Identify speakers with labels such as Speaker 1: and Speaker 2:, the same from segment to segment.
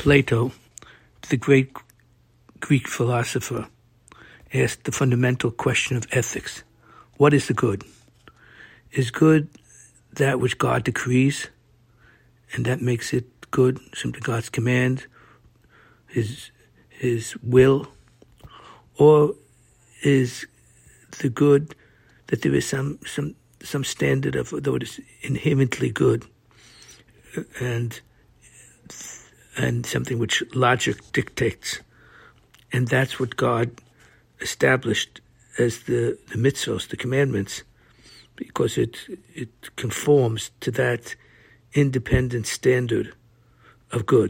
Speaker 1: Plato, the great Greek philosopher, asked the fundamental question of ethics. What is the good? Is good that which God decrees, and that makes it good, simply God's command, His will? Or is the good that there is some standard of, though it is inherently good, and something which logic dictates, and that's what God established as the mitzvos, the commandments, because it conforms to that independent standard of good.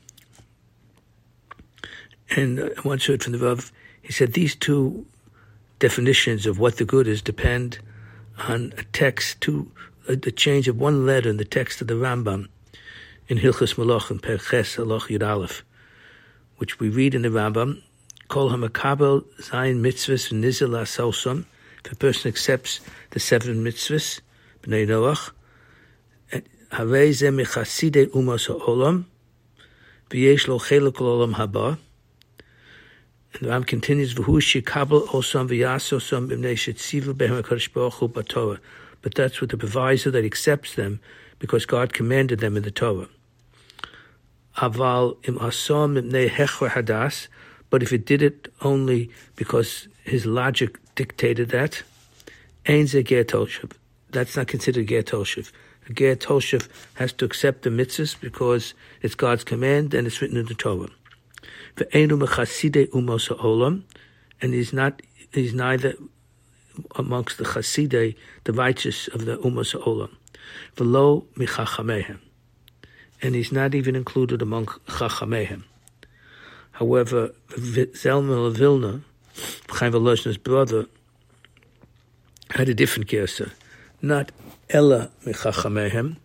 Speaker 1: And I once heard from the Rav, he said these two definitions of what the good is depend on a text, the change of one letter in the text of the Rambam in Hilchos Malachim, Perches Halach Yud Aleph, which we read in the Rambam, Kol HaMakabel Zayin Mitzvahs V'Nizel La'asosam. If a person accepts the 7 mitzvahs, B'nai Noach, Harei Zeh Mechasidei Umos HaOlam, V'yesh Lo Chelek L'Olam Haba. And the Ram continues, V'hu Shekabel Osam V'Yasosam B'nei Shetzivu Behem HaKadosh Baruch Hu B'Torah. But that's with the proviso that accepts them because God commanded them in the Torah. Aval Im Asom B'nei Hechra Hadas. But if it did it only because his logic dictated that, Ein Zeh Ger Toshev. That's not considered Ger Toshev. A Ger Toshev has to accept the mitzvahs because it's God's command and it's written in the Torah. Ve'enu mechasidei umos ha'olam, and he's neither amongst the chasidei, the righteous of the umos ha'olam. V'lo michachamehem, and he's not even included among chachamehem. However, Zalman of Vilna, Chaim Volozhner's brother, had a different gersa, not Ella michachamehem,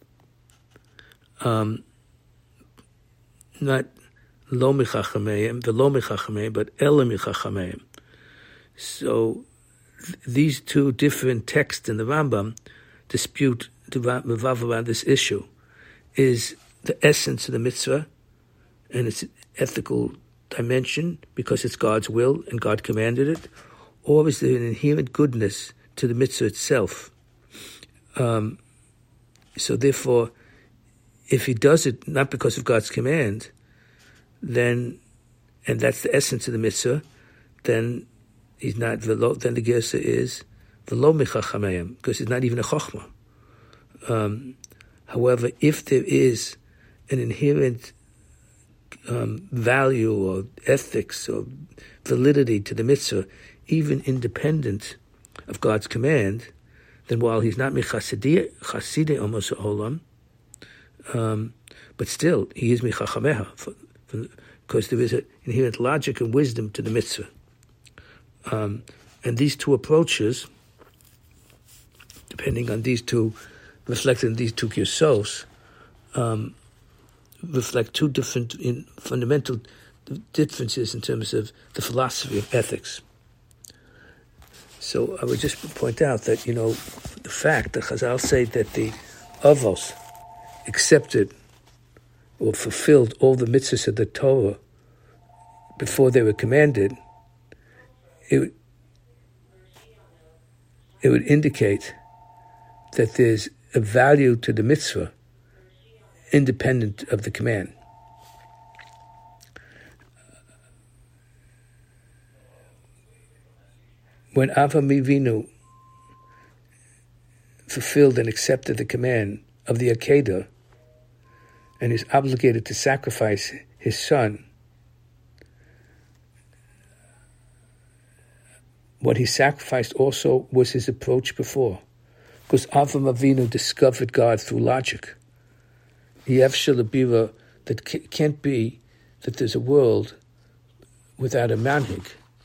Speaker 1: not Lo michachamehem, V'lo michachamehem, but Ella michachamehem. So these two different texts in the Rambam dispute the Rav around this issue. Is the essence of the mitzvah and its ethical dimension because it's God's will and God commanded it, or is there an inherent goodness to the mitzvah itself? So therefore, if he does it not because of God's command, then, and that's the essence of the mitzvah, then he's not velo. Then the gersa is velo michachameim, because it's not even a chochmah. However, if there is an inherent value or ethics or validity to the mitzvah, even independent of God's command, then while he's not michasidei omos ha'olam, but still he is michachameha, because there is an inherent logic and wisdom to the mitzvah. And these two approaches, depending on these two, reflected in these two kirsos, reflect two different fundamental differences in terms of the philosophy of ethics. So I would just point out that, the fact that Chazal say that the Avos accepted or fulfilled all the mitzvahs of the Torah before they were commanded, it would indicate that there's a value to the mitzvah independent of the command. When Avraham Avinu fulfilled and accepted the command of the Akedah and is obligated to sacrifice his son, what he sacrificed also was his approach before, because Avraham Avinu discovered God through logic. Yev Shalabira, that can't be that there's a world without a manhig.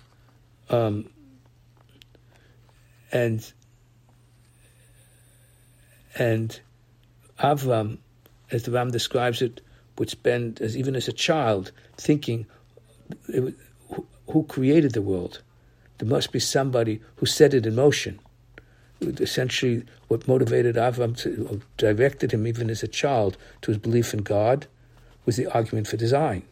Speaker 1: And Avram, as the Ram describes it, would spend, even as a child, thinking, who created the world? There must be somebody who set it in motion. Essentially, what motivated Avram, or directed him even as a child, to his belief in God, was the argument for design.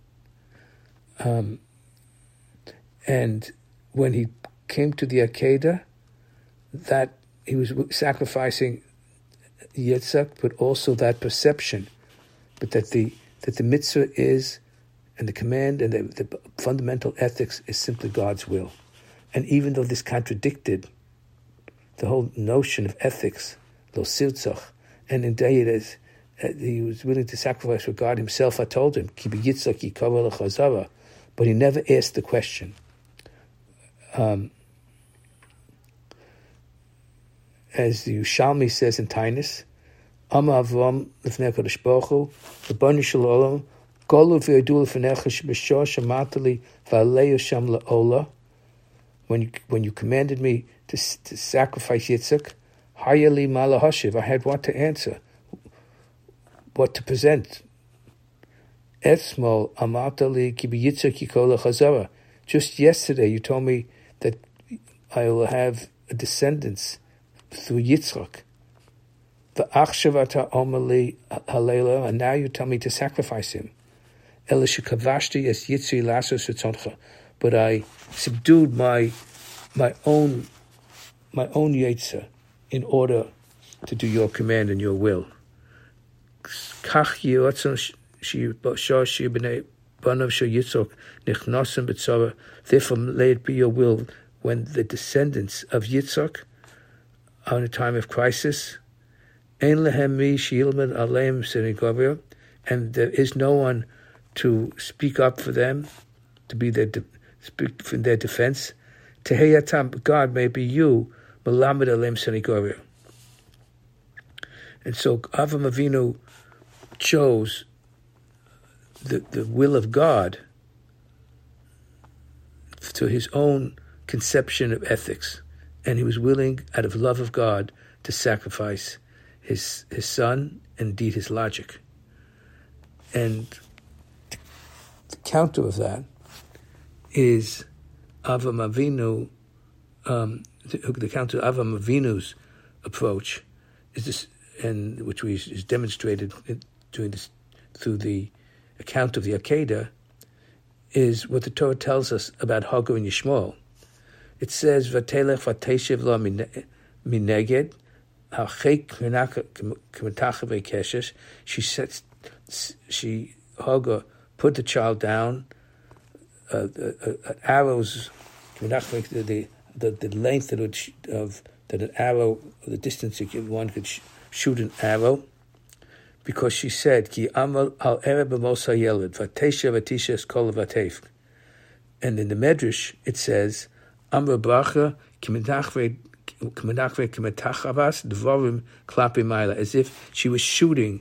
Speaker 1: And when he came to the Akedah, that he was sacrificing Yitzhak, but also that perception, but that the mitzvah is, and the command and the fundamental ethics is simply God's will. And even though this contradicted the whole notion of ethics, lo sirtzach, and indeed as he was willing to sacrifice for God himself, I told him, ki b'yitzchak yikavel l'chazara, but he never asked the question. As the Yushalmi says in Tainus, Ama Avram l'fnei HaKadosh Baruch Hu, Ribono Shel Olam, Golu v'yadu l'fnecha sheb'shor shamatali v'alei Hashem la'ola. When you commanded me to sacrifice Yitzhak, Hayali Mala Hashiv, I had what to answer, what to present. Etzmol Amatali Ki b'Yitzhak yikol chazara. Just yesterday you told me that I will have a descendants through Yitzchak. V'achshavata omali halela, and now you tell me to sacrifice him. Elishikavashti es yitzri lasos v'tzoncha. But I subdued my own yetzer in order to do your command and your will. Kach yirotzon shor shibnei banav shel Yitzchak nichnasim b'tzara. Therefore, may it be your will when the descendants of Yitzchak are in a time of crisis. Ein lehem mi sheyilmad aleim senigavir, and there is no one to speak up for them, to be speak in their defense. Teheyatam, God, may be you, Malamed Alem Senigoria. And so Avram Avinu chose the will of God to his own conception of ethics, and he was willing, out of love of God, to sacrifice his son and indeed his logic. And the counter of that is Avram Avinu. The counter of Avram Avinu's approach is this, and which is demonstrated through the account of the Akedah, is what the Torah tells us about Hagar and Yishmael. It says, "Vatelech vateshiv lo mineged hachek k'metacha v'keshesh." Hagar put the child down. Arrows, the length that an arrow, the distance one could shoot an arrow, because she said, "Ki amal al erev b'mosa yeled vatesha vatisha eskol vatef." And in the Medrash it says, "Amra bracha kimenachve kimetachavas dvarim klapi ma'ila," as if she was shooting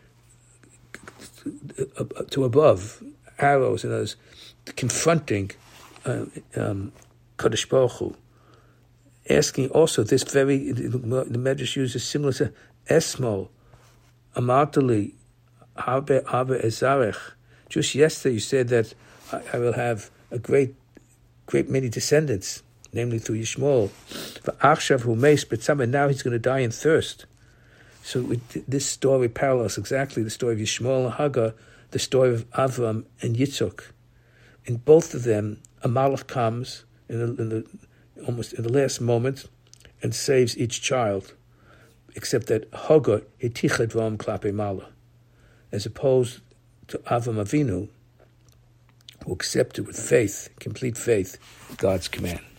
Speaker 1: to above, arrows, and others, confronting Kadosh Baruch Hu, asking also this very, the Medrash uses similar to Esmol, Amartali, Habe Ezarech. Just yesterday you said that I will have a great many descendants, namely through Yishmael. V'achshav hu meis b'tzama, and now he's going to die in thirst. So this story parallels exactly the story of Yishmael and Hagar, the story of Avram and Yitzchak. In both of them, a malach comes almost in the last moment and saves each child, except that Hagar hiticha dvarim klape mala, as opposed to Avram Avinu, who accepted with faith, complete faith, God's command.